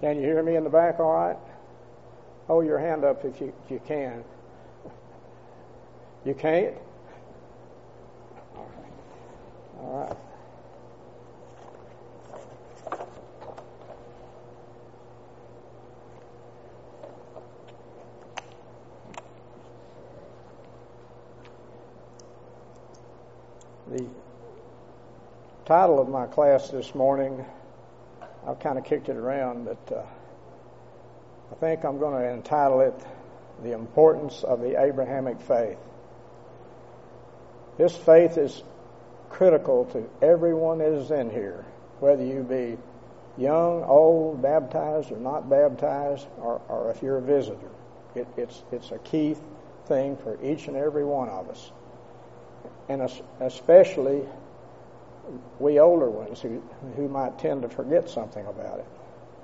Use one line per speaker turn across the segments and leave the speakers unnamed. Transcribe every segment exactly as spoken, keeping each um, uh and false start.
Can you hear me in the back all right? Hold your hand up if you, if you can. You can't? All right. All right. The title of my class this morning, I've kind of kicked it around, but uh, I think I'm going to entitle it, The Importance of the Abrahamic Faith. This faith is critical to everyone that is in here, whether you be young, old, baptized or not baptized, or, or if you're a visitor. It, it's, it's a key thing for each and every one of us. And especially we older ones who, who might tend to forget something about it.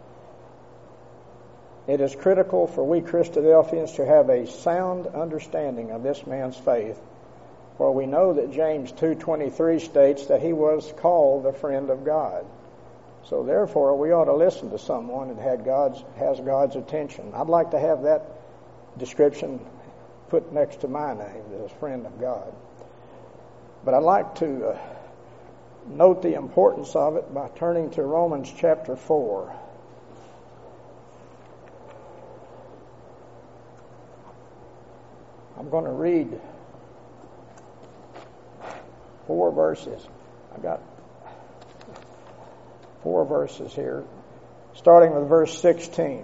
It is critical for we Christadelphians to have a sound understanding of this man's faith, for we know that James two twenty-three states that he was called the friend of God. So therefore, we ought to listen to someone that had God's, has God's attention. I'd like to have that description put next to my name, as a friend of God. But I'd like to uh, note the importance of it by turning to Romans chapter four. I'm going to read four verses. I got four verses here, starting with verse sixteen.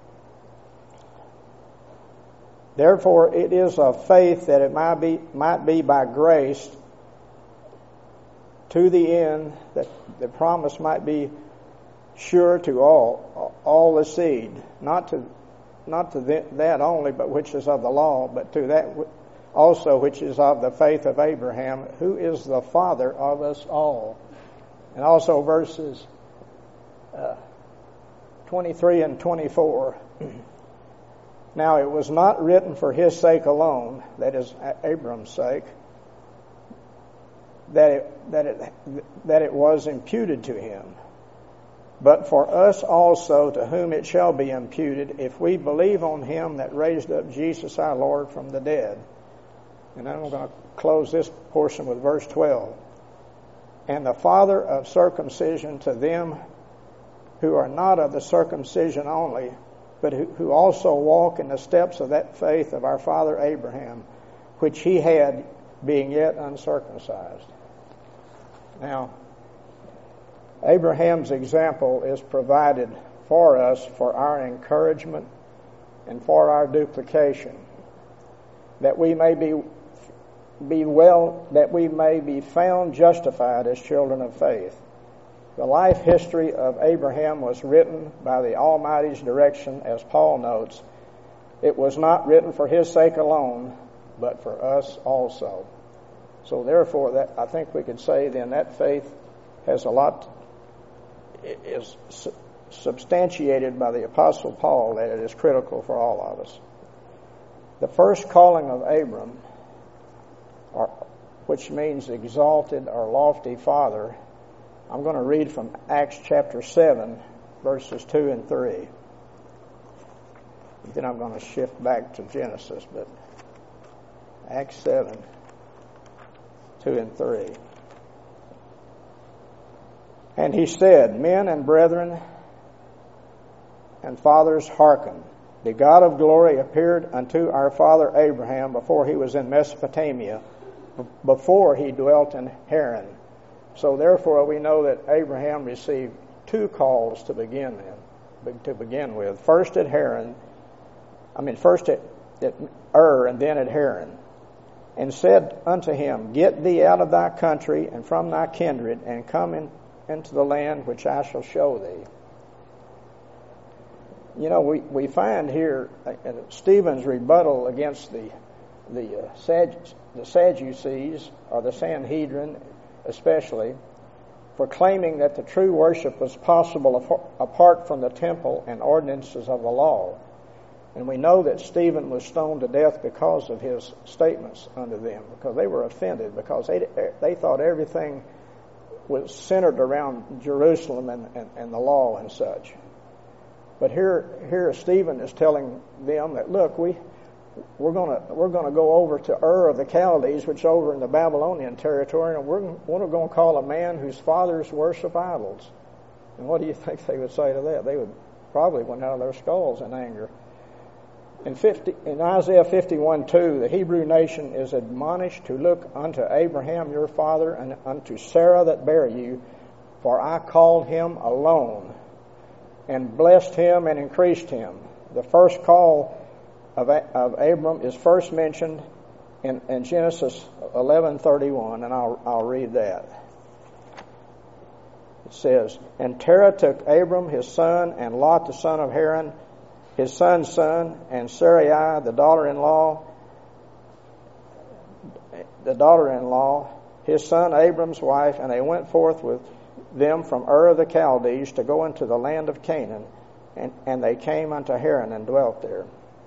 Therefore, it is of faith that it might be might be by grace, to the end that the promise might be sure to all, all the seed, not to, not to that only, but which is of the law, but to that also which is of the faith of Abraham, who is the father of us all. And also verses uh, twenty-three and twenty-four. Now it was not written for his sake alone, that is Abram's sake, that it, that it, that it was imputed to him, but for us also, to whom it shall be imputed, if we believe on him that raised up Jesus our Lord from the dead. And then I'm going to close this portion with verse twelve. And the father of circumcision to them who are not of the circumcision only, but who, who also walk in the steps of that faith of our father Abraham, which he had, being yet uncircumcised. Now, Abraham's example is provided for us for our encouragement and for our duplication, that we may be be well, that we may be found justified as children of faith. The life history of Abraham was written by the Almighty's direction, as Paul notes. It was not written for his sake alone, but for us also. So therefore, that I think we could say then that faith has a lot, is substantiated by the Apostle Paul, that it is critical for all of us. The first calling of Abram, or, which means exalted or lofty father, I'm going to read from Acts chapter seven, verses two and three. Then I'm going to shift back to Genesis, but Acts seven, two and three. And he said, Men and brethren and fathers, hearken. The God of glory appeared unto our father Abraham before he was in Mesopotamia, before he dwelt in Haran. So therefore we know that Abraham received two calls to begin in, to begin with. First at Haran, I mean first at, at Ur and then at Haran. And said unto him, Get thee out of thy country and from thy kindred, and come in, into the land which I shall show thee. You know, we, we find here uh, Stephen's rebuttal against the the, uh, Sad, the Sadducees, or the Sanhedrin especially, for claiming that the true worship was possible apart from the temple and ordinances of the law. And we know that Stephen was stoned to death because of his statements unto them, because they were offended, because they they thought everything was centered around Jerusalem and, and, and the law and such. But here, here Stephen is telling them that, look, we, we're going to we're going to go over to Ur of the Chaldees, which is over in the Babylonian territory, and we're, we're going to call a man whose fathers worship idols. And what do you think they would say to that? They would probably went out of their skulls in anger. In, fifty, in Isaiah fifty-one two, the Hebrew nation is admonished to look unto Abraham your father and unto Sarah that bare you, for I called him alone, and blessed him and increased him. The first call of, of Abram is first mentioned in, in Genesis eleven thirty-one, and I'll, I'll read that. It says, And Terah took Abram his son, and Lot the son of Haran, his son's son, and Sarai the daughter-in-law, the daughter-in-law, his son Abram's wife, and they went forth with them from Ur of the Chaldees to go into the land of Canaan, and, and they came unto Haran and dwelt there.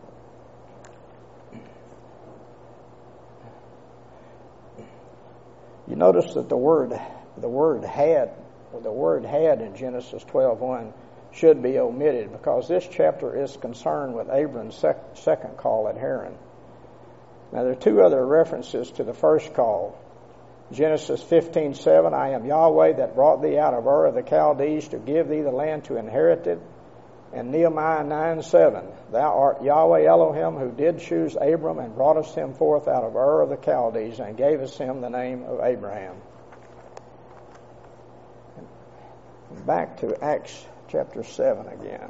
You notice that the word, the word had, the word had in Genesis twelve one should be omitted, because this chapter is concerned with Abram's sec- second call at Haran. Now there are two other references to the first call. Genesis fifteen seven, I am Yahweh that brought thee out of Ur of the Chaldees to give thee the land to inherit it. And Nehemiah nine seven, thou art Yahweh Elohim who did choose Abram and broughtest him forth out of Ur of the Chaldees and gavest him the name of Abraham. Back to Acts chapter seven again.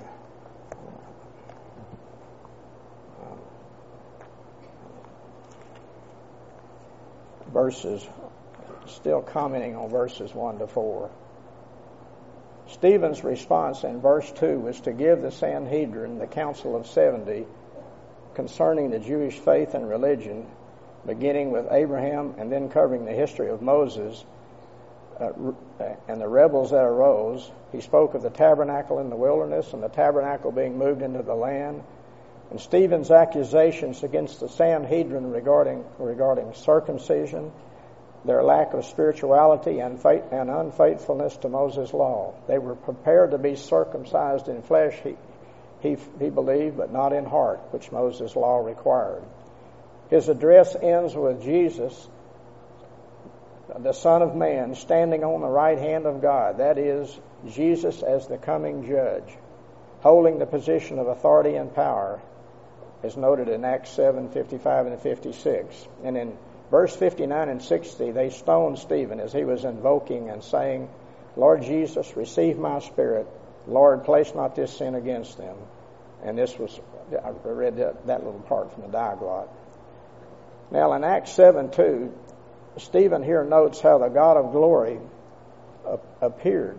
Verses, still commenting on verses one to four. Stephen's response in verse two was to give the Sanhedrin, the Council of Seventy, concerning the Jewish faith and religion, beginning with Abraham and then covering the history of Moses, Uh, and the rebels that arose. He spoke of the tabernacle in the wilderness and the tabernacle being moved into the land. And Stephen's accusations against the Sanhedrin regarding regarding circumcision, their lack of spirituality and faith, and unfaithfulness to Moses' law. They were prepared to be circumcised in flesh, he, he, he believed, but not in heart, which Moses' law required. His address ends with Jesus, the Son of Man, standing on the right hand of God. That is, Jesus as the coming judge, holding the position of authority and power, as noted in Acts seven fifty-five and fifty-six. And in verse fifty-nine and sixty, they stoned Stephen as he was invoking and saying, Lord Jesus, receive my spirit. Lord, place not this sin against them. And this was, I read that, that little part from the Diaglott. Now in Acts seven two, Stephen here notes how the God of glory appeared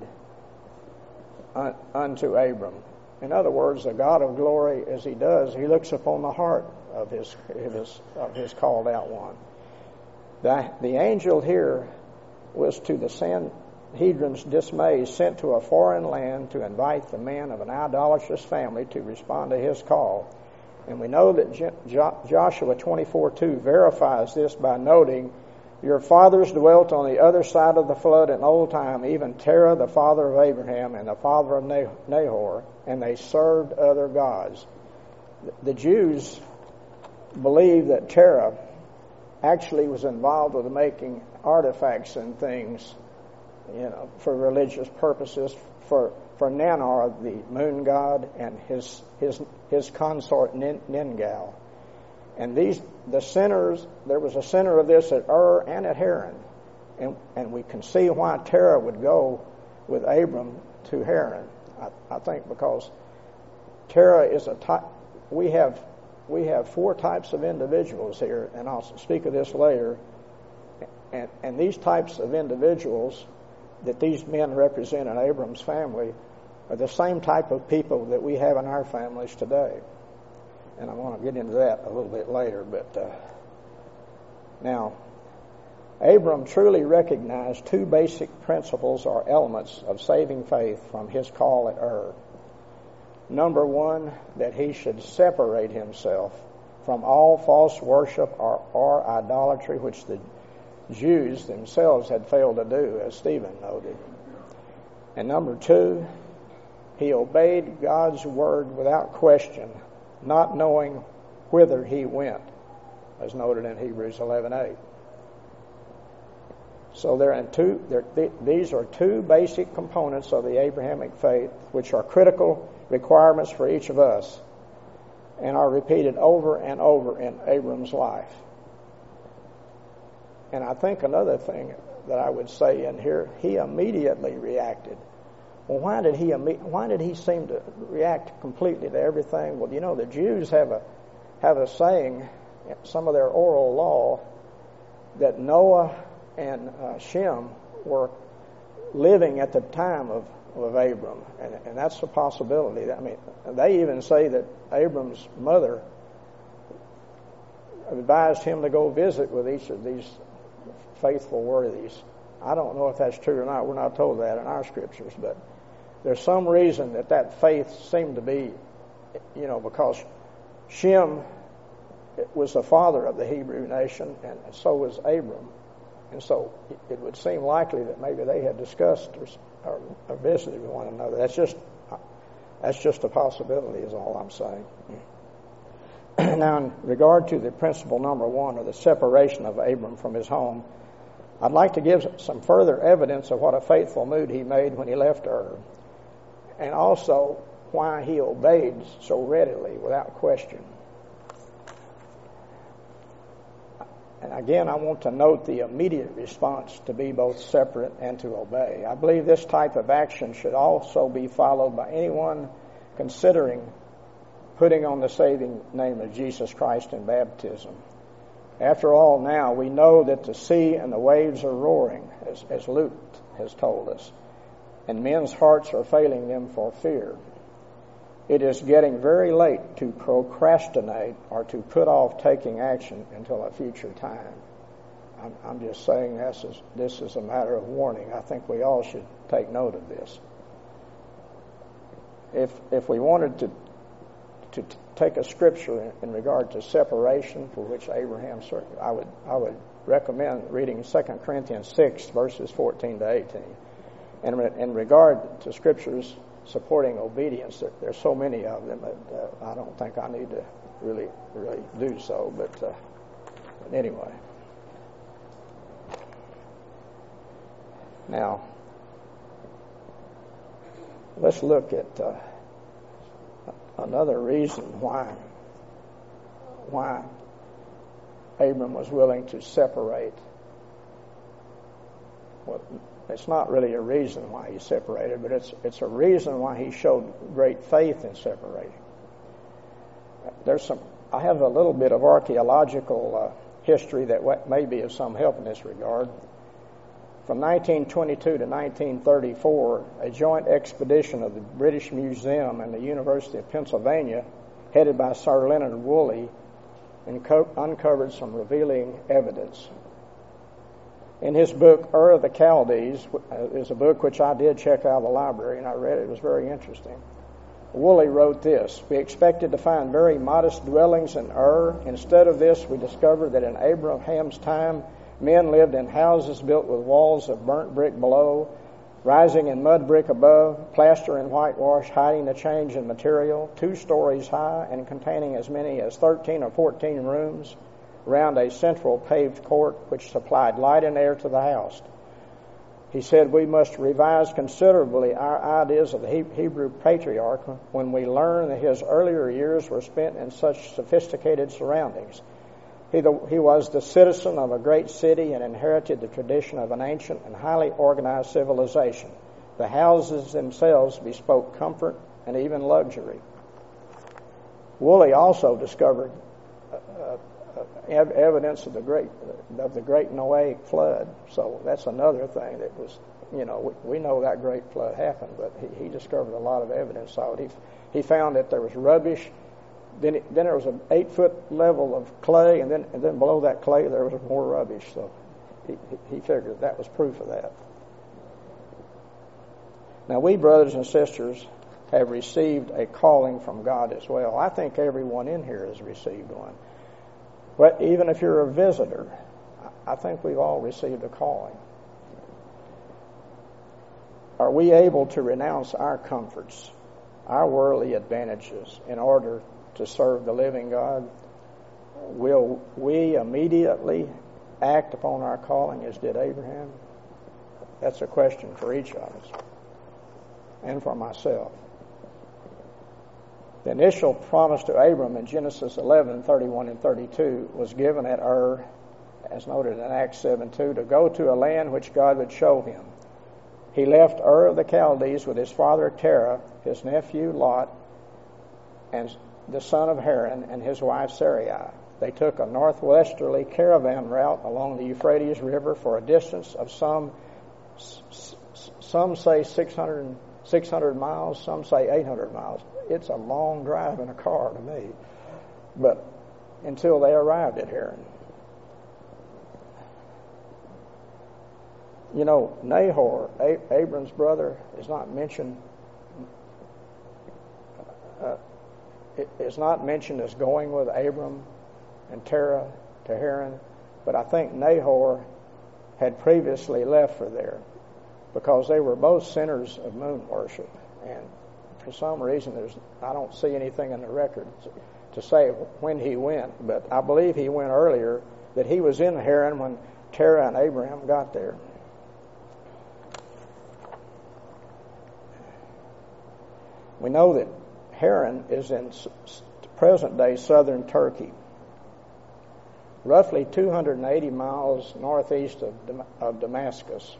unto Abram. In other words, the God of glory, as he does, he looks upon the heart of his of his, of his called out one. The, the angel here was, to the Sanhedrin's dismay, sent to a foreign land to invite the man of an idolatrous family to respond to his call. And we know that Jo- Joshua twenty-four two verifies this by noting, Your fathers dwelt on the other side of the flood in old time, even Terah, the father of Abraham, and the father of Nahor, and they served other gods. The Jews believed that Terah actually was involved with making artifacts and things, you know, for religious purposes, for for Nannar, the moon god, and his his his consort Ningal. And these, the centers, there was a center of this at Ur and at Haran. And, and we can see why Terah would go with Abram to Haran. I, I think because Terah is a type, we have, we have four types of individuals here, and I'll speak of this later. And, and these types of individuals that these men represent in Abram's family are the same type of people that we have in our families today. And I want to get into that a little bit later. But uh, now, Abram truly recognized two basic principles or elements of saving faith from his call at Ur. Number one, that he should separate himself from all false worship or, or idolatry, which the Jews themselves had failed to do, as Stephen noted. And number two, he obeyed God's word without question, not knowing whither he went, as noted in Hebrews eleven eight. So there are two, there, th- these are two basic components of the Abrahamic faith, which are critical requirements for each of us, and are repeated over and over in Abram's life. And I think another thing that I would say in here, he immediately reacted. Well, why did he why did he seem to react completely to everything? Well, you know, the Jews have a have a saying, some of their oral law, that Noah and uh, Shem were living at the time of, of Abram, and, and that's a possibility. I mean, they even say that Abram's mother advised him to go visit with each of these faithful worthies. I don't know if that's true or not. We're not told that in our scriptures, but there's some reason that that faith seemed to be, you know, because Shem was the father of the Hebrew nation, and so was Abram. And so it would seem likely that maybe they had discussed or, or, or visited with one another. That's just that's just a possibility, is all I'm saying. Now, in regard to the principle number one, or the separation of Abram from his home, I'd like to give some further evidence of what a faithful move he made when he left Ur, and also why he obeyed so readily without question. And again, I want to note the immediate response to be both separate and to obey. I believe this type of action should also be followed by anyone considering putting on the saving name of Jesus Christ in baptism. After all, now we know that the sea and the waves are roaring, as, as Luke has told us, and men's hearts are failing them for fear. It is getting very late to procrastinate or to put off taking action until a future time. I'm, I'm just saying this is, this is a matter of warning. I think we all should take note of this. If if we wanted to to t- take a scripture in, in regard to separation, for which Abraham, I would I would recommend reading Second Corinthians six, verses fourteen to eighteen. And in regard to scriptures supporting obedience, there, there's so many of them that uh, I don't think I need to really, really do so. But, uh, but anyway. Now, let's look at uh, another reason why why Abram was willing to separate. Well, it's not really a reason why he separated, but it's it's a reason why he showed great faith in separating. There's some. I have a little bit of archaeological uh, history that may be of some help in this regard. From nineteen twenty-two to nineteen thirty-four, a joint expedition of the British Museum and the University of Pennsylvania, headed by Sir Leonard Woolley, uncovered some revealing evidence. In his book, Ur of the Chaldees, is a book which I did check out of the library, and I read it. It was very interesting. Woolley wrote this: "We expected to find very modest dwellings in Ur. Instead of this, we discovered that in Abraham's time, men lived in houses built with walls of burnt brick below, rising in mud brick above, plaster and whitewash hiding the change in material, two stories high and containing as many as thirteen or fourteen rooms, around a central paved court which supplied light and air to the house." He said, "We must revise considerably our ideas of the Hebrew patriarch when we learn that his earlier years were spent in such sophisticated surroundings. He, the, he was the citizen of a great city and inherited the tradition of an ancient and highly organized civilization. The houses themselves bespoke comfort and even luxury." Woolley also discovered uh, evidence of the great of the great Noahic flood. So that's another thing that was, you know, we, we know that great flood happened, but he, he discovered a lot of evidence of it. He, he found that there was rubbish. Then it, then there was an eight foot level of clay, and then and then below that clay there was more rubbish. So he, he figured that was proof of that. Now we, brothers and sisters, have received a calling from God as well. I think everyone in here has received one. But even if you're a visitor, I think we've all received a calling. Are we able to renounce our comforts our worldly advantages in order to serve the living God, will we immediately act upon our calling as did Abraham? That's a question for each of us and for myself. The initial promise to Abram in Genesis eleven, thirty-one and thirty-two was given at Ur, as noted in Acts seven two, to go to a land which God would show him. He left Ur of the Chaldees with his father Terah, his nephew Lot, and the son of Haran, and his wife Sarai. They took a northwesterly caravan route along the Euphrates River for a distance of some, some say six hundred, six hundred miles, some say eight hundred miles. It's a long drive in a car to me. But until they arrived at Haran. You know, Nahor, Abram's brother, is not mentioned. Uh, is not mentioned as going with Abram and Terah to Haran, but I think Nahor had previously left for there because they were both centers of moon worship, and for some reason there's I don't see anything in the record to say when he went, but I believe he went earlier, that he was in Haran when Terah and Abraham got there. We know that Haran is in present-day southern Turkey, roughly two hundred eighty miles northeast of, of Damascus.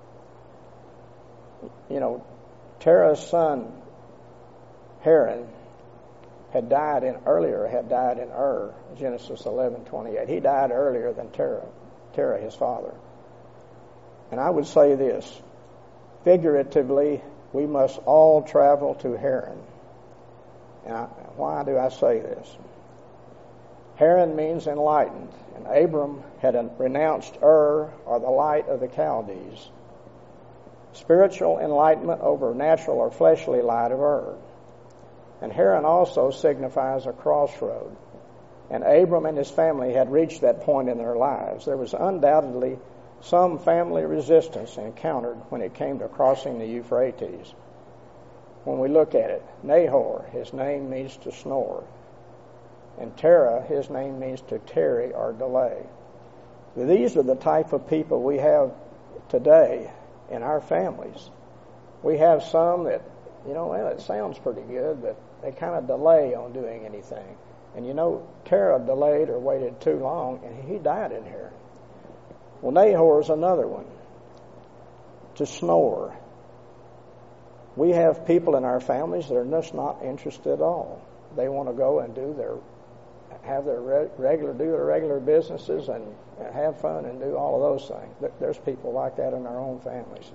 You know, Terah's son Haran had died in earlier had died in Ur, Genesis eleven twenty-eight. He died earlier than Terah, Terah his father. And I would say this, figuratively, we must all travel to Haran. And I, why do I say this? Haran means enlightened, and Abram had renounced Ur, or the light of the Chaldees. Spiritual enlightenment over natural or fleshly light of Ur. And Haran also signifies a crossroad. And Abram and his family had reached that point in their lives. There was undoubtedly some family resistance encountered when it came to crossing the Euphrates. When we look at it, Nahor, his name means to snore. And Terah, his name means to tarry or delay. These are the type of people we have today in our families. We have some that, you know, well, it sounds pretty good, but they kind of delay on doing anything. And you know, Terah delayed or waited too long, and he died in here. Well, Nahor is another one. To snore. We have people in our families that are just not interested at all. They want to go and do their, have their regular, do their regular businesses and have fun and do all of those things. There's people like that in our own families.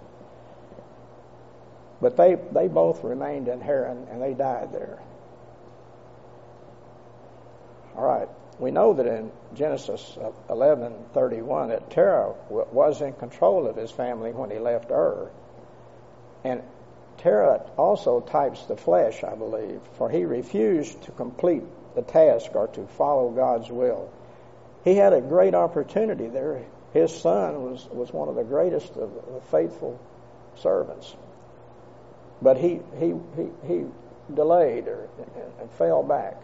But they, they both remained in Haran and they died there. All right. We know that in Genesis eleven thirty-one that Terah was in control of his family when he left Ur. And Terah also types the flesh, I believe, for he refused to complete the task or to follow God's will. He had a great opportunity there. His son was, was one of the greatest of the faithful servants. But he he he, he delayed or, and, and fell back.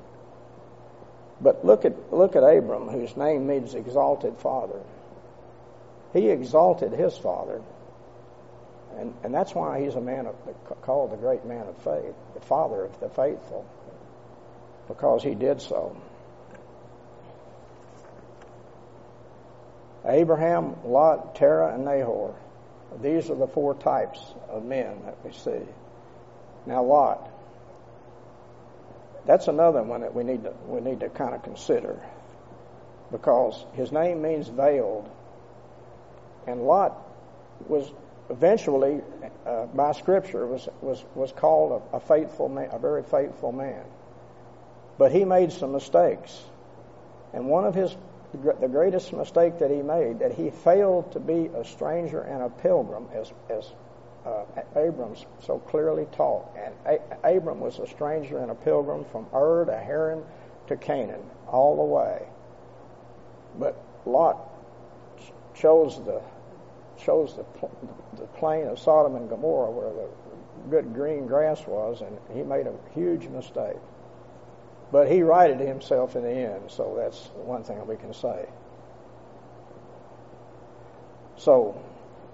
But look at look at Abram, whose name means exalted father. He exalted his father, and and that's why he's a man of, called the great man of faith, the father of the faithful, because he did so. Abraham, Lot, Terah, and Nahor. These are the four types of men that we see. Now Lot. That's another one that we need to we need to kind of consider, because his name means veiled, and Lot was eventually, uh, by Scripture, was was was called a, a faithful man, a very faithful man. But he made some mistakes, and one of his the greatest mistake that he made, that he failed to be a stranger and a pilgrim, as as. Uh, Abram so clearly taught. And a- Abram was a stranger and a pilgrim from Ur to Haran to Canaan, all the way. But Lot chose the chose the, pl- the plain of Sodom and Gomorrah, where the good green grass was, and he made a huge mistake. But he righted himself in the end, so that's one thing we can say. So,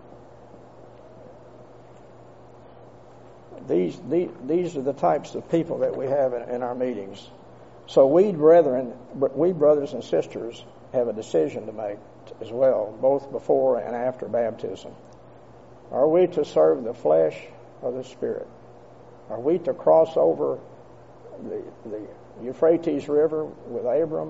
these, these, these are the types of people that we have in, in our meetings. So we brethren, we brothers and sisters have a decision to make as well, both before and after baptism. Are we to serve the flesh or the Spirit? Are we to cross over the, the Euphrates River with Abram?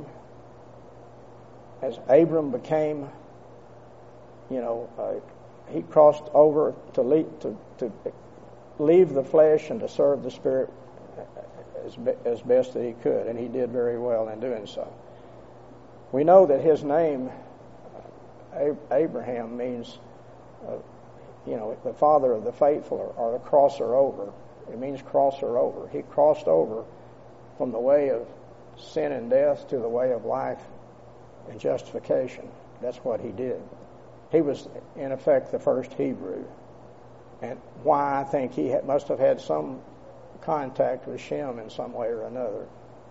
As Abram became, you know, uh, he crossed over to lead, to, to leave the flesh and to serve the Spirit as, be, as best that he could, and he did very well in doing so. We know that his name, uh, Abraham, means, uh, you know, the father of the faithful, or, or the crosser over. It means crosser over. He crossed over from the way of sin and death to the way of life and justification. That's what he did. He was, in effect, the first Hebrew. And why I think he had, must have had some contact with Shem in some way or another.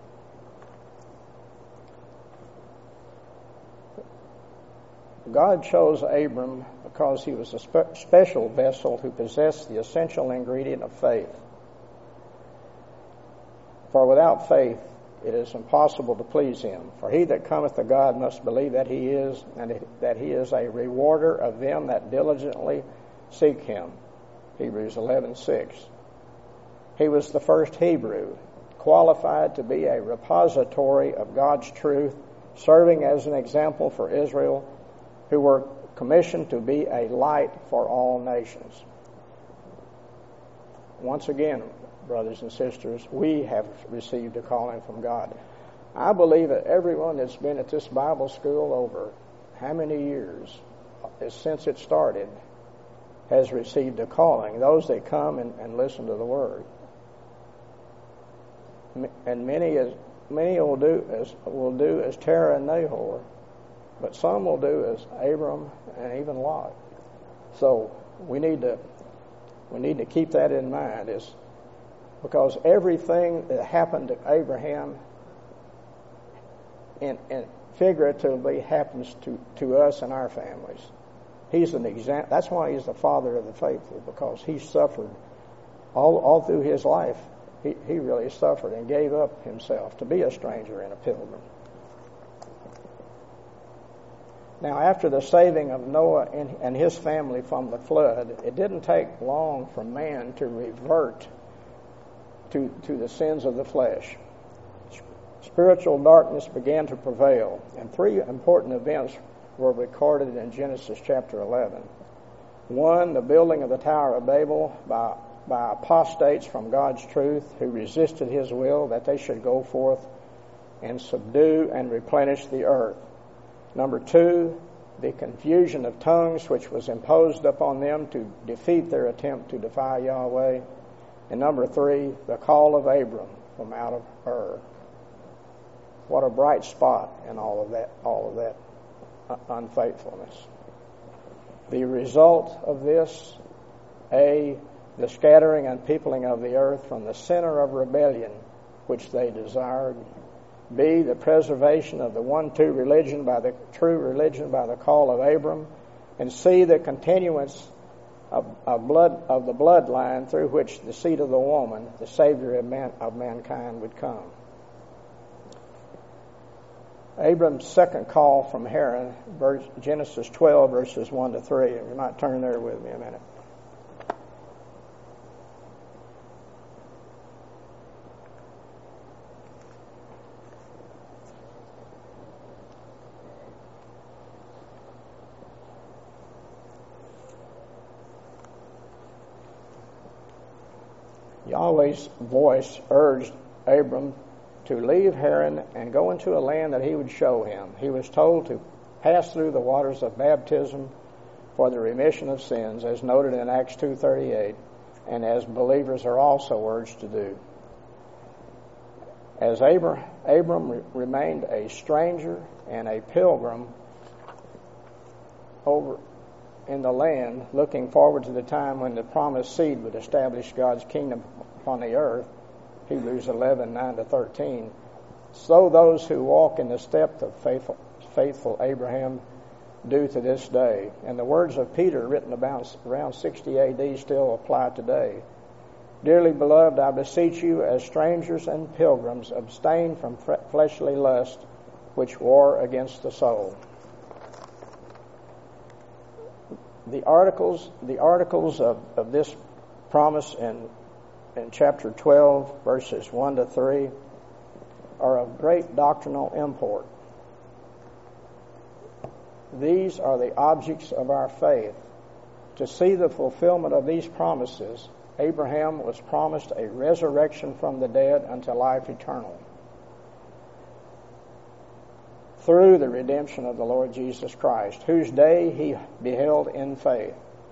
God chose Abram because he was a spe- special vessel who possessed the essential ingredient of faith. For without faith it is impossible to please him. For he that cometh to God must believe that he is, and that he is a rewarder of them that diligently seek him. Hebrews eleven six. He was the first Hebrew, qualified to be a repository of God's truth, serving as an example for Israel, who were commissioned to be a light for all nations. Once again, brothers and sisters, we have received a calling from God. I believe that everyone that's been at this Bible school over how many years, since it started, has received a calling. Those that come and, and listen to the Word. And many as many will do as will do as Terah and Nahor, but some will do as Abram and even Lot. So we need to we need to keep that in mind, is because everything that happened to Abraham and, and figuratively happens to, to us and our families. He's an example. That's why he's the father of the faithful, because he suffered all all through his life. He, he really suffered and gave up himself to be a stranger and a pilgrim. Now, after the saving of Noah and, and his family from the flood, it didn't take long for man to revert to, to the sins of the flesh. Spiritual darkness began to prevail, and three important events were recorded in Genesis chapter eleven. One, the building of the Tower of Babel by by apostates from God's truth who resisted his will that they should go forth and subdue and replenish the earth. Number two, the confusion of tongues which was imposed upon them to defeat their attempt to defy Yahweh. And number three, the call of Abram from out of Ur. What a bright spot in all of that, all of that unfaithfulness. The result of this, A, the scattering and peopling of the earth from the center of rebellion which they desired. B, the preservation of the one true religion by the true religion by the call of Abram. And C, the continuance of, of blood of the bloodline through which the seed of the woman, the Savior of, man, of mankind, would come. Abram's second call from Haran, Genesis twelve, verses one to three. You might turn there with me a minute. Yahweh's voice urged Abram to leave Haran and go into a land that he would show him. He was told to pass through the waters of baptism for the remission of sins, as noted in Acts two thirty-eight, and as believers are also urged to do. As Abram, Abram re- remained a stranger and a pilgrim over in the land, looking forward to the time when the promised seed would establish God's kingdom upon the earth, Hebrews eleven, nine to thirteen, so those who walk in the steps of faithful, faithful Abraham do to this day. And the words of Peter, written about around sixty A D, still apply today. Dearly beloved, I beseech you, as strangers and pilgrims, abstain from fleshly lust, which war against the soul. The articles, the articles of, of this promise in, in chapter twelve, verses one to three, are of great doctrinal import. These are the objects of our faith. To see the fulfillment of these promises, Abraham was promised a resurrection from the dead unto life eternal through the redemption of the Lord Jesus Christ, whose day he beheld in faith.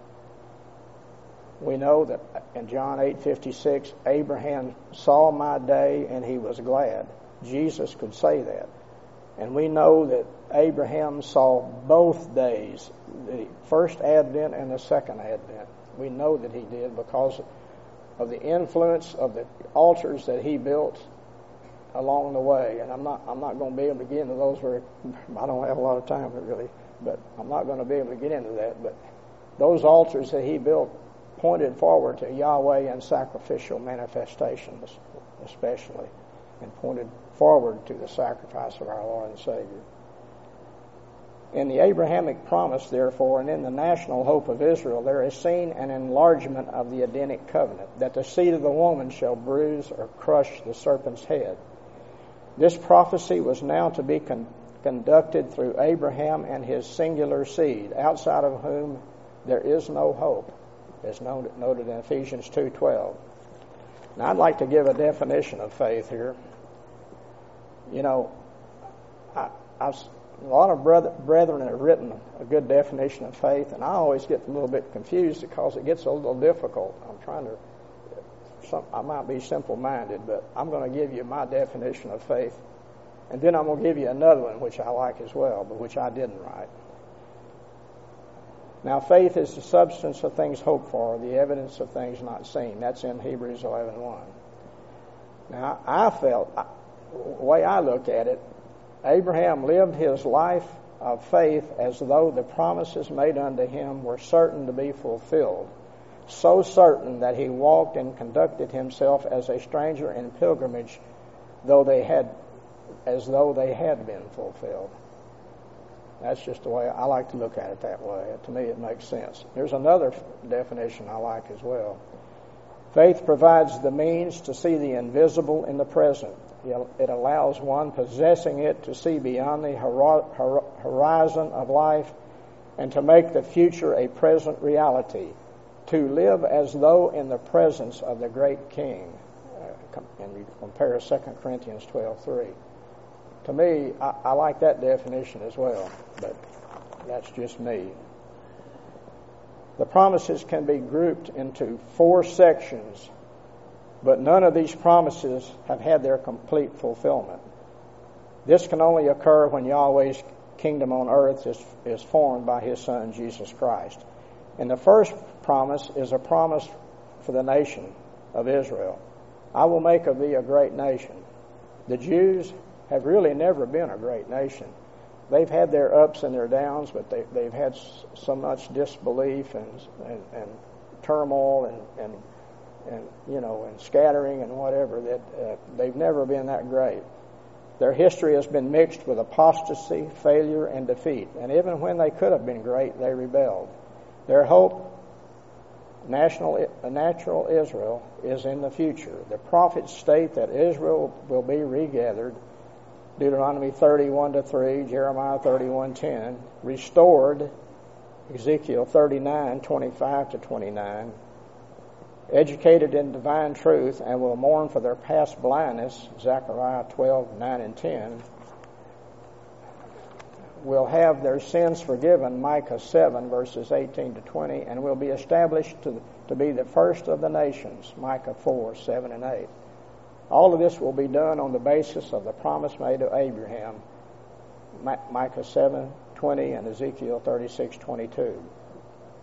We know that in John eight fifty-six, Abraham saw my day and he was glad. Jesus could say that. And we know that Abraham saw both days, the first advent and the second advent. We know that he did because of the influence of the altars that he built along the way. And I'm not I'm not going to be able to get into those very, I don't have a lot of time really, but I'm not going to be able to get into that. But those altars that he built pointed forward to Yahweh and sacrificial manifestations especially, and pointed forward to the sacrifice of our Lord and Savior. In the Abrahamic promise, therefore, and in the national hope of Israel, there is seen an enlargement of the Edenic covenant, that the seed of the woman shall bruise or crush the serpent's head. This prophecy was now to be con- conducted through Abraham and his singular seed, outside of whom there is no hope, as noted, noted in Ephesians two twelve. Now, I'd like to give a definition of faith here. You know, I, I've, a lot of brother, brethren have written a good definition of faith, and I always get a little bit confused because it gets a little difficult. I'm trying to, some, I might be simple-minded, but I'm going to give you my definition of faith, and then I'm going to give you another one, which I like as well, but which I didn't write. Now, faith is the substance of things hoped for, the evidence of things not seen. That's in Hebrews eleven one. Now, I felt, the way I look at it, Abraham lived his life of faith as though the promises made unto him were certain to be fulfilled, so certain that he walked and conducted himself as a stranger in pilgrimage, though they had, as though they had been fulfilled. That's just the way I like to look at it that way. To me, it makes sense. There's another definition I like as well. Faith provides the means to see the invisible in the present. It allows one possessing it to see beyond the horizon of life and to make the future a present reality, to live as though in the presence of the great King. And we compare Second Corinthians twelve three. To me, I, I like that definition as well, but that's just me. The promises can be grouped into four sections, but none of these promises have had their complete fulfillment. This can only occur when Yahweh's kingdom on earth is, is formed by his Son, Jesus Christ. And the first promise is a promise for the nation of Israel. I will make of thee a great nation. The Jews have really never been a great nation. They've had their ups and their downs, but they, they've had so much disbelief and, and, and turmoil and, and, and, you know, and scattering and whatever that uh, they've never been that great. Their history has been mixed with apostasy, failure, and defeat. And even when they could have been great, they rebelled. Their hope, national, natural Israel, is in the future. The prophets state that Israel will be regathered, Deuteronomy thirty-one to three, Jeremiah thirty-one ten, restored, Ezekiel thirty-nine twenty-five to twenty-nine, educated in divine truth, and will mourn for their past blindness, Zechariah twelve nine and ten, will have their sins forgiven, Micah seven verses eighteen to twenty, and will be established to, to be the first of the nations, Micah four seven and eight. All of this will be done on the basis of the promise made to Abraham, Micah seven twenty and Ezekiel thirty-six twenty-two.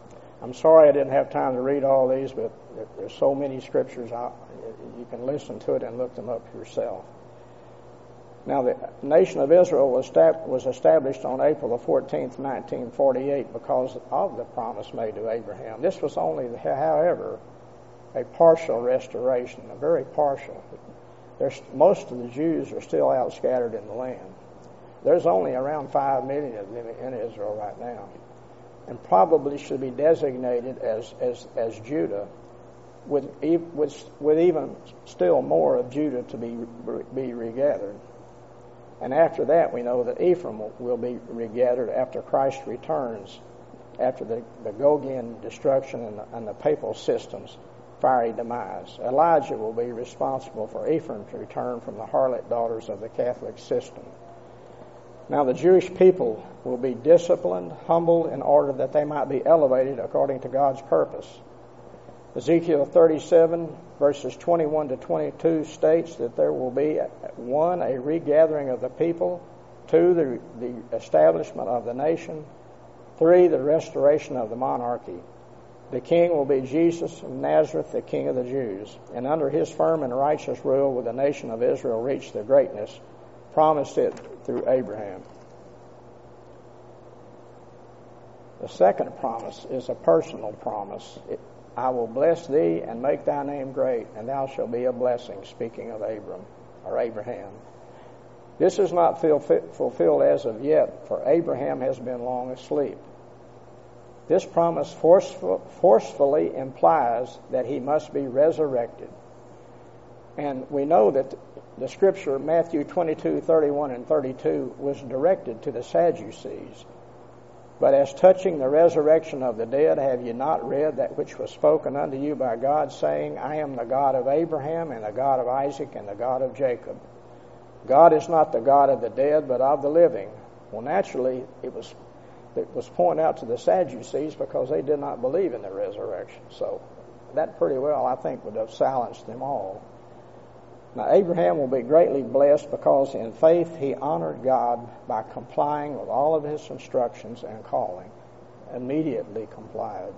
I'm sorry I didn't have time to read all these, but there's so many scriptures. I, you can listen to it and look them up yourself. Now, the nation of Israel was was established on April the fourteenth, nineteen forty-eight, because of the promise made to Abraham. This was only, however, a partial restoration, a very partial. There's, most of the Jews are still out scattered in the land. There's only around five million of them in Israel right now, and probably should be designated as as, as Judah, with, with with even still more of Judah to be be regathered. And after that, we know that Ephraim will, will be regathered after Christ returns, after the, the Gogian destruction and the, and the papal system's fiery demise. Elijah will be responsible for Ephraim's return from the harlot daughters of the Catholic system. Now, the Jewish people will be disciplined, humbled, in order that they might be elevated according to God's purpose. Ezekiel thirty-seven, verses twenty-one to twenty-two states that there will be, one, a regathering of the people, two, the, the establishment of the nation, three, the restoration of the monarchy. The king will be Jesus of Nazareth, the King of the Jews, and under his firm and righteous rule will the nation of Israel reach the greatness promised it through Abraham. The second promise is a personal promise. It, I will bless thee and make thy name great, and thou shalt be a blessing, speaking of Abram or Abraham. This is not fulfilled as of yet, for Abraham has been long asleep. This promise forceful, forcefully implies that he must be resurrected. And we know that the scripture, Matthew twenty-two, thirty-one and thirty-two, was directed to the Sadducees. But as touching the resurrection of the dead, have ye not read that which was spoken unto you by God, saying, I am the God of Abraham, and the God of Isaac, and the God of Jacob. God is not the God of the dead, but of the living. Well, naturally, it was it was pointed out to the Sadducees because they did not believe in the resurrection. So that pretty well, I think, would have silenced them all. Now, Abraham will be greatly blessed because in faith he honored God by complying with all of his instructions and calling. Immediately complied.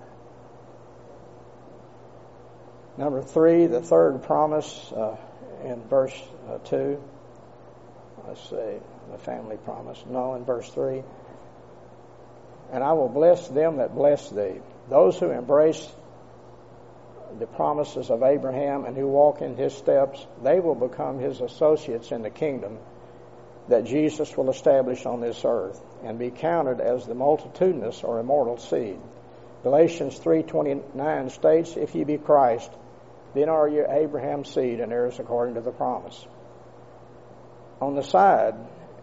Number three, the third promise uh, in verse uh, two. Let's see, the family promise. No, in verse three. And I will bless them that bless thee. Those who embrace the promises of Abraham and who walk in his steps, they will become his associates in the kingdom that Jesus will establish on this earth and be counted as the multitudinous or immortal seed. Galatians three twenty-nine states, if ye be Christ, then are ye Abraham's seed and heirs according to the promise. On the side,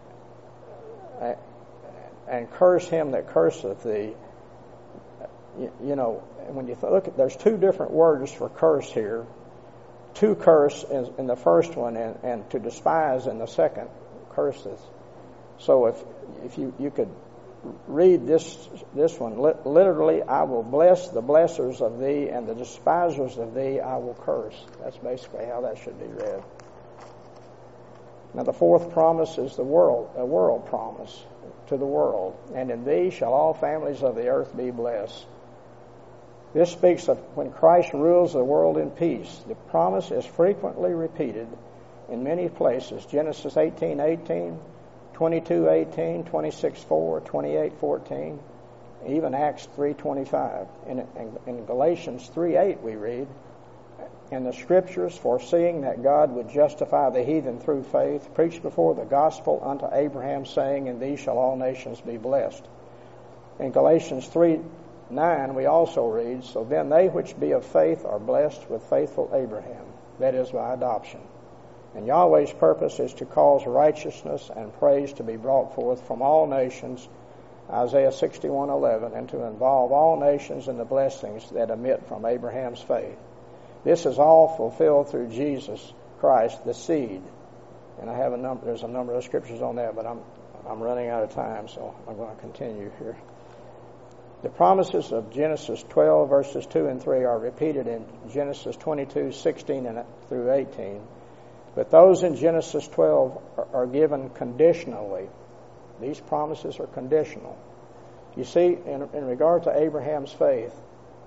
and curse him that curseth thee, you, you know, when you look at, there's two different words for curse here. To curse in, in the first one, and, and to despise in the second, curseth. So if if you, you could read this this one, literally, I will bless the blessers of thee, and the despisers of thee I will curse. That's basically how that should be read. Now the fourth promise is the world, a world promise to the world. And in thee shall all families of the earth be blessed. This speaks of when Christ rules the world in peace. The promise is frequently repeated in many places. Genesis eighteen eighteen, twenty-two eighteen, twenty-six four, twenty-eight fourteen, even Acts three twenty-five. In, in, in Galatians three eight we read, and the scriptures, foreseeing that God would justify the heathen through faith, preached before the gospel unto Abraham, saying, in thee shall all nations be blessed. In Galatians three nine we also read, so then they which be of faith are blessed with faithful Abraham, that is, by adoption. And Yahweh's purpose is to cause righteousness and praise to be brought forth from all nations, Isaiah sixty-one eleven, and to involve all nations in the blessings that emit from Abraham's faith. This is all fulfilled through Jesus Christ, the seed. And I have a number, there's a number of scriptures on that, but I'm I'm running out of time, so I'm going to continue here. The promises of Genesis twelve, verses two and three are repeated in Genesis twenty-two, sixteen and through eighteen. But those in Genesis twelve are, are given conditionally. These promises are conditional. You see, in, in regard to Abraham's faith,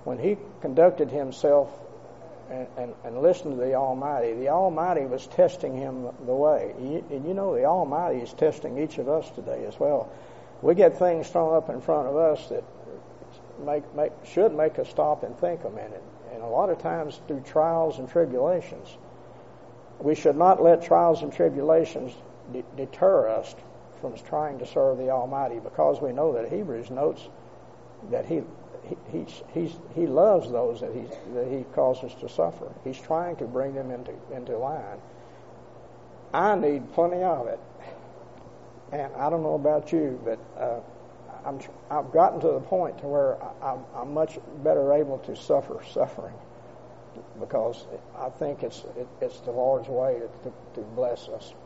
when he conducted himself and, and, and listened to the Almighty, the Almighty was testing him the way. And you know, the Almighty is testing each of us today as well. We get things thrown up in front of us that make, make should make us stop and think a minute. And a lot of times through trials and tribulations, we should not let trials and tribulations de- deter us from trying to serve the Almighty, because we know that Hebrews notes that he he he's, he's, he loves those that he that he causes to suffer. He's trying to bring them into into line. I need plenty of it, and I don't know about you, but uh, I'm I've gotten to the point to where I, I'm, I'm much better able to suffer suffering, because I think it's it, it's the Lord's way to, to, to bless us.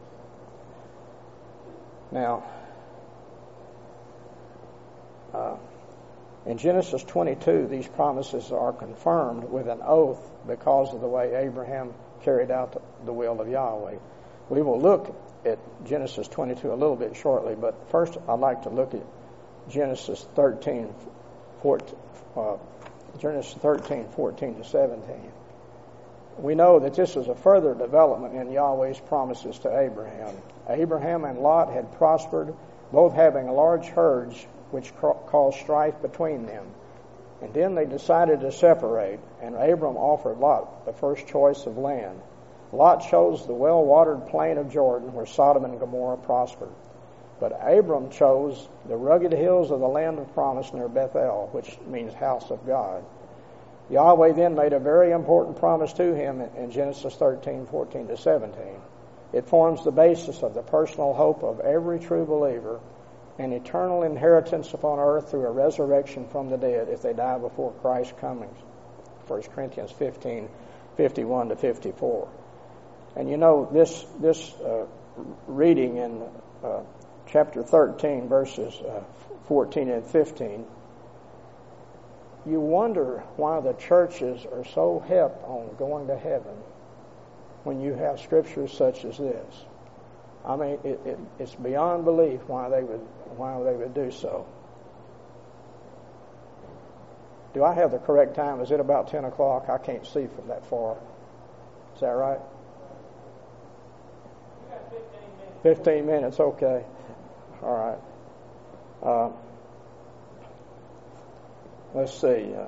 Now, uh, in Genesis twenty-two, these promises are confirmed with an oath because of the way Abraham carried out the, the will of Yahweh. We will look at Genesis twenty-two a little bit shortly, but first I'd like to look at Genesis thirteen, fourteen, uh, Genesis thirteen, fourteen to seventeen. We know that this is a further development in Yahweh's promises to Abraham. Abraham and Lot had prospered, both having large herds, which caused strife between them. And then they decided to separate, and Abram offered Lot the first choice of land. Lot chose the well-watered plain of Jordan, where Sodom and Gomorrah prospered. But Abram chose the rugged hills of the land of promise near Bethel, which means house of God. Yahweh then made a very important promise to him in Genesis thirteen, fourteen to seventeen. It forms the basis of the personal hope of every true believer, an eternal inheritance upon earth through a resurrection from the dead if they die before Christ's coming. First Corinthians fifteen, fifty-one to fifty-four. And you know, this this uh, reading in uh, chapter thirteen, verses uh, fourteen and fifteen, you wonder why the churches are so hep on going to heaven when you have scriptures such as this. I mean, it, it, it's beyond belief why they would why they would do so. Do I have the correct time? Is it about ten o'clock? I can't see from that far. Is that right?
You got fifteen minutes.
Fifteen minutes, okay. All right. Uh, let's see. Uh,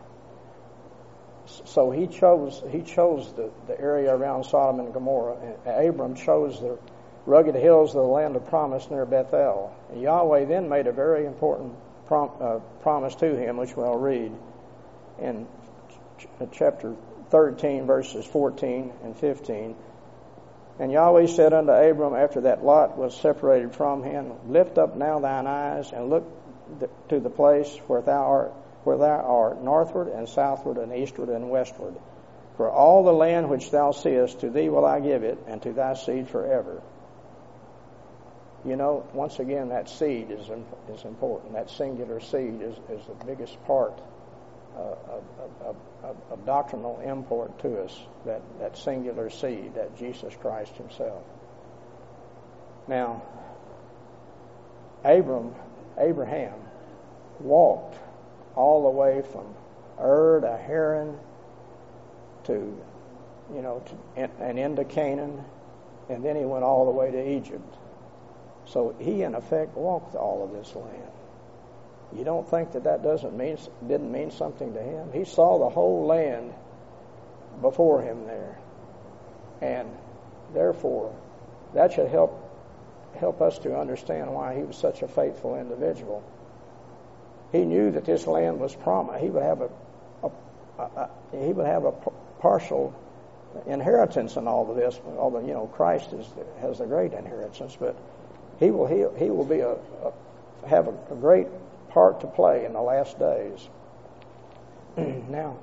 so he chose he chose the, the area around Sodom and Gomorrah, and Abram chose the rugged hills of the land of promise near Bethel. And Yahweh then made a very important prom, uh, promise to him, which we'll read in ch- chapter thirteen, verses fourteen and fifteen. And Yahweh said unto Abram, after that Lot was separated from him, lift up now thine eyes and look th- to the place where thou art, where thou art, northward and southward and eastward and westward. For all the land which thou seest, to thee will I give it, and to thy seed forever. You know, once again, that seed is is important. That singular seed is, is the biggest part uh, of, of, of, of doctrinal import to us, that, that singular seed, that Jesus Christ himself. Now, Abram, Abraham walked all the way from Ur to Haran to, you know, to, and into Canaan, and then he went all the way to Egypt. So he, in effect, walked all of this land. You don't think that that doesn't mean didn't mean something to him? He saw the whole land before him there, and therefore, that should help help us to understand why he was such a faithful individual. He knew that this land was promised. He would have a, a, a, a he would have a p- partial inheritance in all of this. Although you know Christ is has the great inheritance, but he will he he will be a, a have a, a great part to play in the last days. Now,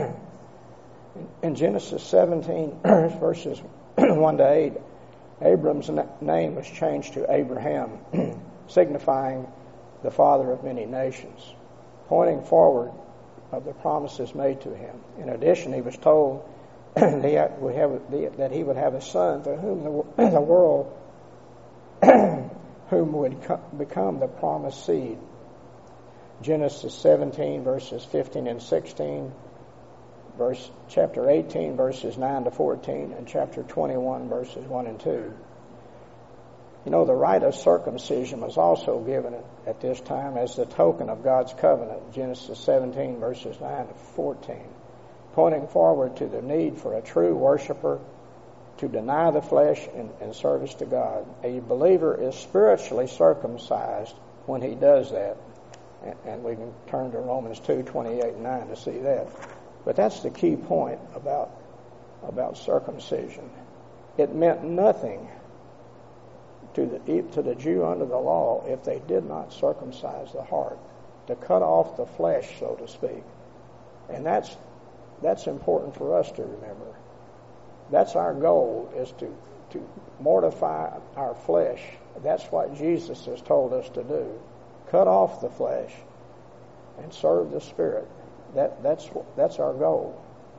in Genesis seventeen, verses one to eight, Abram's name was changed to Abraham, signifying the father of many nations, pointing forward of the promises made to him. In addition, he was told that he would have a son to whom the, the world whom would become the promised seed. Genesis seventeen, verses fifteen and sixteen, verse chapter eighteen, verses nine to fourteen, and chapter twenty-one, verses one and two. You know, the rite of circumcision was also given at this time as the token of God's covenant, Genesis seventeen, verses nine to fourteen, pointing forward to the need for a true worshiper to deny the flesh in, in service to God. A believer is spiritually circumcised when he does that. And, and we can turn to Romans two, twenty-eight and nine to see that. But that's the key point about, about circumcision. It meant nothing to the, to the Jew under the law if they did not circumcise the heart, to cut off the flesh, so to speak. And that's, that's important for us to remember. That's our goal, is to, to mortify our flesh. That's what Jesus has told us to do. Cut off the flesh and serve the Spirit. That, that's, that's our goal.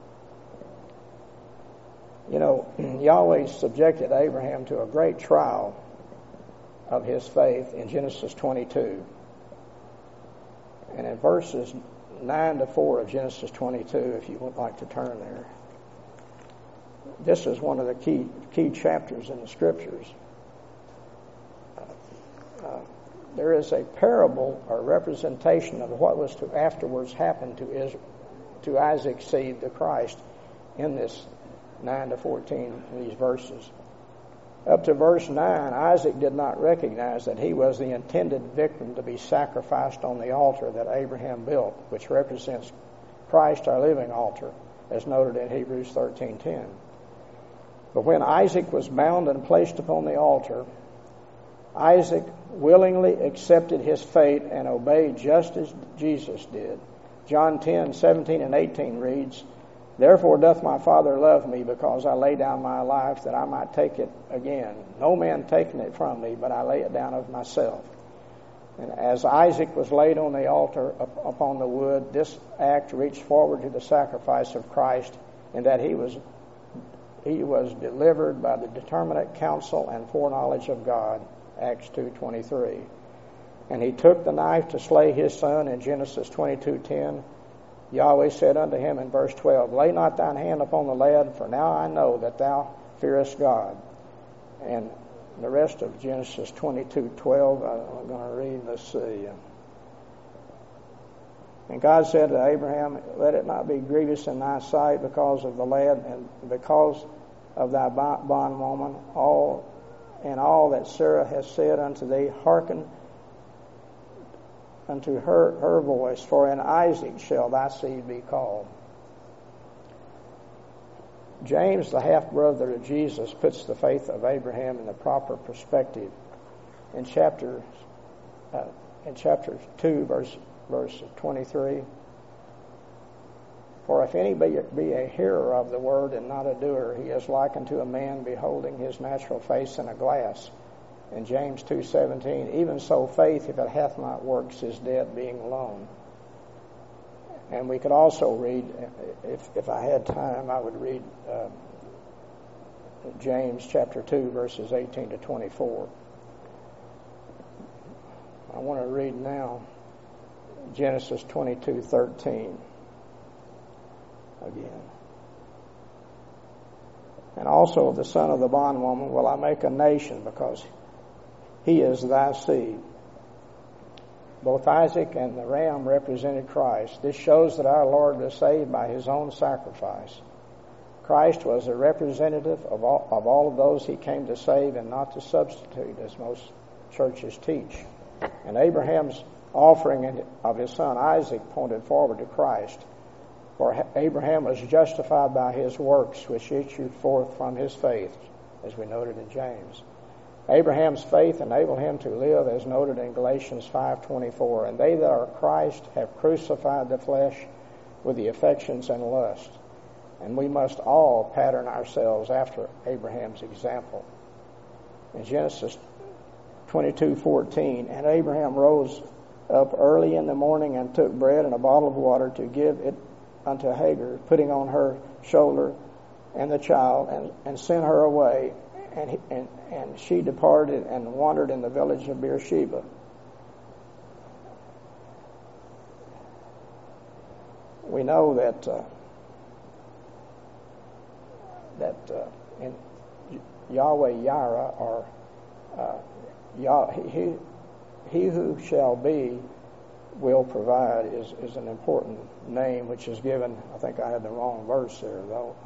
You know, Yahweh subjected Abraham to a great trial of his faith in Genesis twenty-two. And in verses nine to four of Genesis twenty-two, if you would like to turn there, this is one of the key key chapters in the Scriptures. Uh, uh, there is a parable or representation of what was to afterwards happen to Israel, to Isaac's seed, the Christ, in this nine to fourteen, these verses. Up to verse nine, Isaac did not recognize that he was the intended victim to be sacrificed on the altar that Abraham built, which represents Christ, our living altar, as noted in Hebrews thirteen ten. But when Isaac was bound and placed upon the altar, Isaac willingly accepted his fate and obeyed just as Jesus did. John ten, seventeen and eighteen reads, "Therefore doth my Father love me, because I lay down my life that I might take it again. No man taketh it from me, but I lay it down of myself." And as Isaac was laid on the altar up, upon the wood, this act reached forward to the sacrifice of Christ, in that he was he was delivered by the determinate counsel and foreknowledge of God, Acts two twenty-three. And he took the knife to slay his son in Genesis twenty-two ten. Yahweh said unto him in verse twelve, "Lay not thine hand upon the lad, for now I know that thou fearest God." And the rest of Genesis twenty-two twelve, I'm going to read, let's see. "And God said to Abraham, Let it not be grievous in thy sight because of the lad, and because of thy bondwoman, all and all that Sarah has said unto thee, hearken unto her her voice, for in Isaac shall thy seed be called." James, the half-brother of Jesus, puts the faith of Abraham in the proper perspective in chapter uh, in chapter two, verse verse twenty-three. "For if any be, be a hearer of the word and not a doer, he is like unto a man beholding his natural face in a glass." In James two seventeen, "Even so faith, if it hath not works, is dead, being alone." And we could also read, if if I had time, I would read uh, James chapter two, verses eighteen to twenty-four. I want to read now Genesis twenty-two thirteen again. "And also of the son of the bondwoman will I make a nation, because he is thy seed." Both Isaac and the ram represented Christ. This shows that our Lord was saved by his own sacrifice. Christ was a representative of all, of all of those he came to save and not to substitute, as most churches teach. And Abraham's offering of his son Isaac pointed forward to Christ. For Abraham was justified by his works, which issued forth from his faith, as we noted in James. Abraham's faith enabled him to live, as noted in Galatians five twenty-four. "And they that are Christ have crucified the flesh with the affections and lust." And we must all pattern ourselves after Abraham's example. In Genesis twenty-two fourteen, "And Abraham rose up early in the morning and took bread and a bottle of water to give it unto Hagar, putting on her shoulder and the child, and, and sent her away. And, he, and and she departed and wandered in the village of Beersheba." we know that uh, that uh, in Yahweh Yireh, or uh, Yah, he, he who shall be will provide, is, is an important name which is given. I think I had the wrong verse there, though.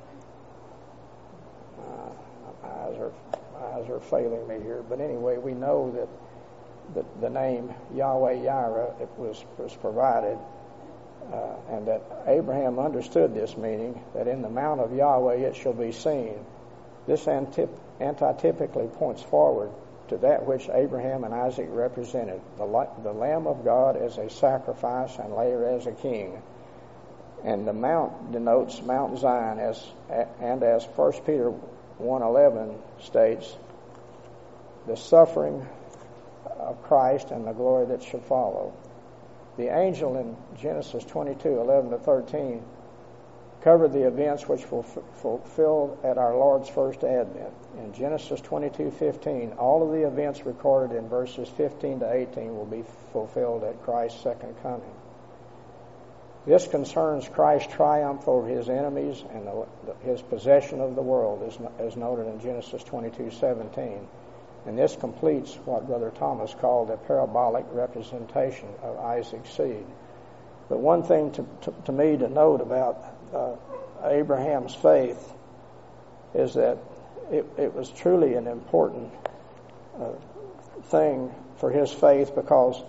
Uh, uh, my eyes are my eyes are failing me here. But anyway, we know that the, the name Yahweh Yireh it was was provided, uh, and that Abraham understood this meaning, that in the mount of Yahweh it shall be seen. This antip- antitypically points forward to that which Abraham and Isaac represented, the, the Lamb of God as a sacrifice and later as a king. And the mount denotes Mount Zion, as and as First Peter one eleven states, the suffering of Christ and the glory that shall follow. The angel in Genesis twenty-two eleven to thirteen covered the events which were fulfilled at our Lord's first advent. In Genesis twenty-two fifteen, all of the events recorded in verses fifteen to eighteen will be fulfilled at Christ's second coming. This concerns Christ's triumph over his enemies and the, his possession of the world, as, as noted in Genesis twenty-two seventeen. And this completes what Brother Thomas called a parabolic representation of Isaac's seed. But one thing to, to, to me to note about uh, Abraham's faith is that it, it was truly an important uh, thing for his faith, because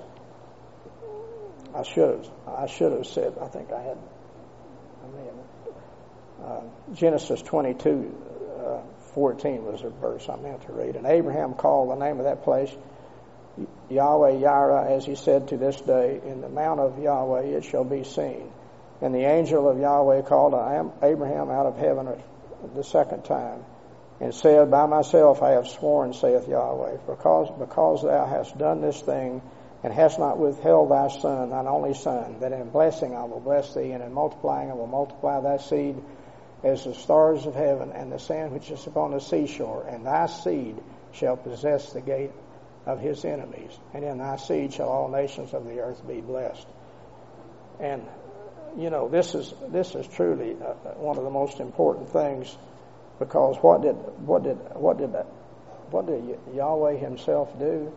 I should have I should have said I think I had I may have, uh, Genesis twenty-two uh, fourteen was a verse I meant to read. And Abraham called the name of that place Yahweh Yireh, as he said to this day, in the mount of Yahweh it shall be seen. And the angel of Yahweh called Abraham out of heaven the second time, and said, By myself I have sworn, saith Yahweh, because, because thou hast done this thing, and hast not withheld thy son, thine only son, that in blessing I will bless thee, and in multiplying I will multiply thy seed as the stars of heaven, and the sand which is upon the seashore, and thy seed shall possess the gate of his enemies, and in thy seed shall all nations of the earth be blessed. And you know, this is this is truly uh, one of the most important things, because what did what did what did what did Yahweh himself do?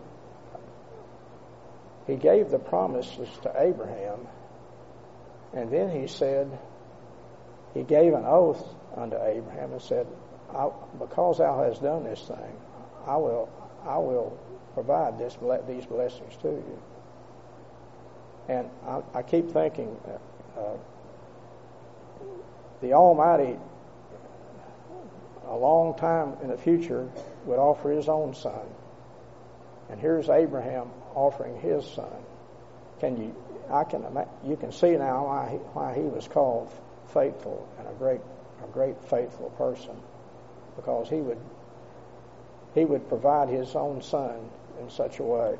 He gave the promises to Abraham, and then he said, he gave an oath unto Abraham and said, I, because thou hast done this thing, I will I will provide this these blessings to you. And I, I keep thinking, uh, the Almighty, a long time in the future, would offer his own son. And here's Abraham offering his son. Can you? I can. You can see now why he, why he was called faithful and a great, a great faithful person, because he would, he would provide his own son in such a way.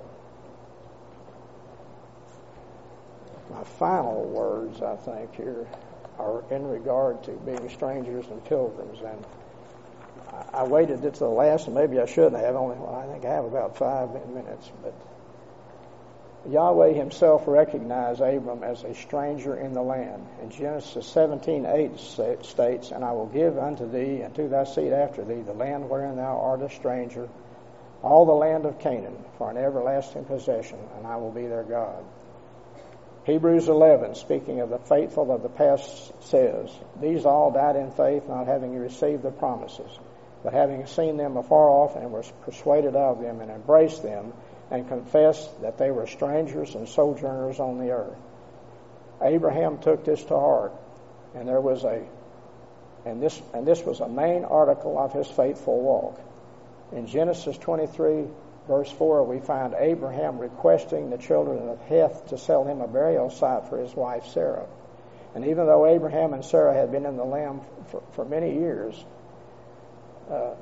My final words, I think, here are in regard to being strangers and pilgrims. And I, I waited to the last, and maybe I shouldn't have. Only, well, I think I have about five minutes. But Yahweh himself recognized Abram as a stranger in the land. In Genesis seventeen eight states, And I will give unto thee and to thy seed after thee the land wherein thou art a stranger, all the land of Canaan, for an everlasting possession, and I will be their God. Hebrews eleven, speaking of the faithful of the past, says, These all died in faith, not having received the promises, but having seen them afar off, and were persuaded of them, and embraced them, and confessed that they were strangers and sojourners on the earth. Abraham took this to heart, and there was a, and this and this was a main article of his faithful walk. In Genesis twenty-three, verse four, we find Abraham requesting the children of Heth to sell him a burial site for his wife Sarah. And even though Abraham and Sarah had been in the land for, for many years, uh,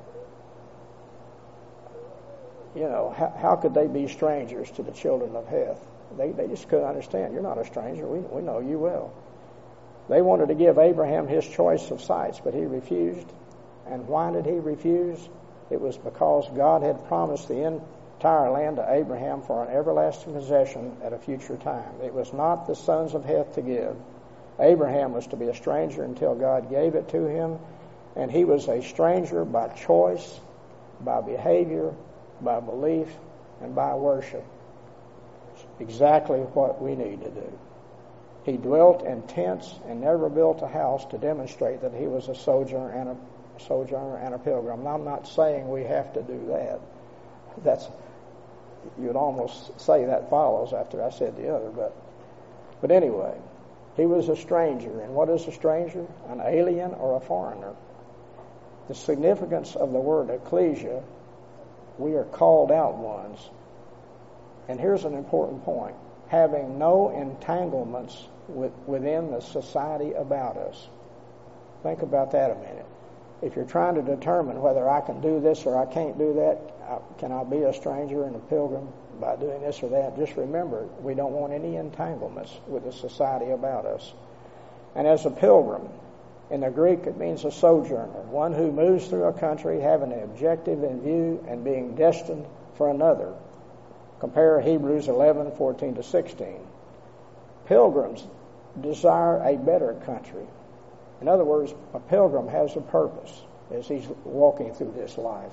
you know, how, how could they be strangers to the children of Heth? They they just couldn't understand. You're not a stranger. We we know you well. They wanted to give Abraham his choice of sites, but he refused. And why did he refuse? It was because God had promised the entire land to Abraham for an everlasting possession at a future time. It was not the sons of Heth to give, Abraham was to be a stranger until God gave it to him, and he was a stranger by choice, by behavior, by belief, and by worship. It's exactly what we need to do. He dwelt in tents and never built a house to demonstrate that he was a sojourner and a sojourner and a pilgrim. And I'm not saying we have to do that. That's, you'd almost say that follows after I said the other, but but anyway, he was a stranger. And what is a stranger? An alien or a foreigner. The significance of the word ecclesia, we are called out ones. And here's an important point. Having no entanglements with, within the society about us. Think about that a minute. If you're trying to determine whether I can do this or I can't do that, can I be a stranger and a pilgrim by doing this or that? Just remember, we don't want any entanglements with the society about us. And as a pilgrim, in the Greek it means a sojourner, one who moves through a country having an objective in view and being destined for another. Compare Hebrews eleven, fourteen to sixteen. Pilgrims desire a better country. In other words, a pilgrim has a purpose as he's walking through this life.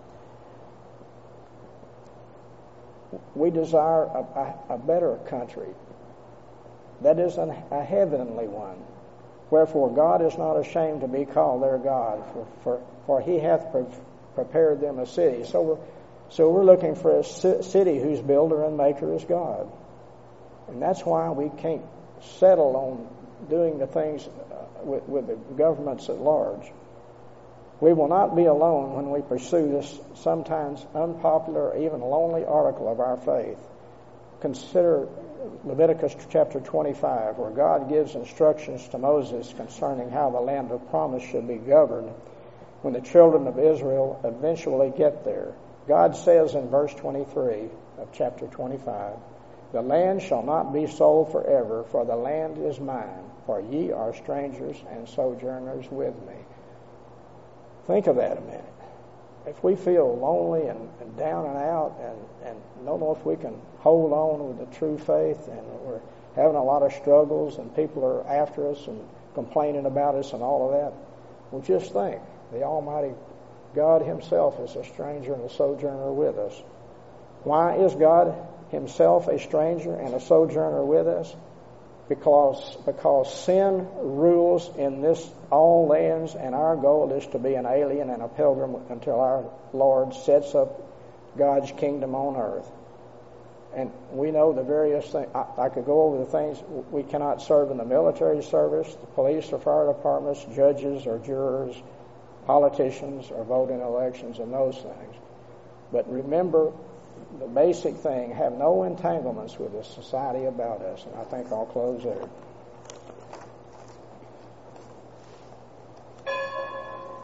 We desire a, a, a better country. That is an, a heavenly one. Wherefore God is not ashamed to be called their God, for, for, for he hath pre- prepared them a city. So we're, so we're looking for a city whose builder and maker is God. And that's why we can't settle on doing the things with, with the governments at large. We will not be alone when we pursue this sometimes unpopular, even lonely article of our faith. Consider Leviticus chapter twenty-five, where God gives instructions to Moses concerning how the land of promise should be governed when the children of Israel eventually get there. God says in verse twenty-three of chapter twenty-five, "The land shall not be sold forever, for the land is mine, for ye are strangers and sojourners with me." Think of that a minute. If we feel lonely and, and down and out and, and don't know if we can hold on with the true faith, and we're having a lot of struggles and people are after us and complaining about us and all of that, well, just think, the Almighty God himself is a stranger and a sojourner with us. Why is God himself a stranger and a sojourner with us? Because because sin rules in this all lands, and our goal is to be an alien and a pilgrim until our Lord sets up God's kingdom on earth. And we know the various things. I, I could go over the things we cannot serve in the military service, the police or fire departments, judges or jurors, politicians or vote in elections, and those things. But remember, the basic thing, have no entanglements with the society about us. And I think I'll close there.